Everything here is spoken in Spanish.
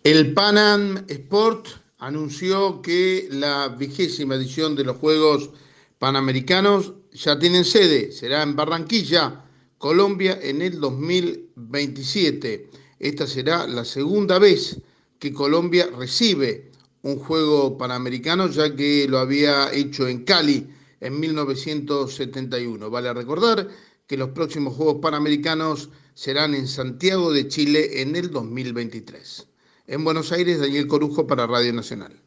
El Pan Am Sport anunció que la 20ª edición de los Juegos Panamericanos ya tienen sede, será en Barranquilla, Colombia, en el 2027. Esta será la segunda vez que Colombia recibe un Juego Panamericano, ya que lo había hecho en Cali en 1971. Vale recordar que los próximos Juegos Panamericanos serán en Santiago de Chile en el 2023. En Buenos Aires, Daniel Corujo para Radio Nacional.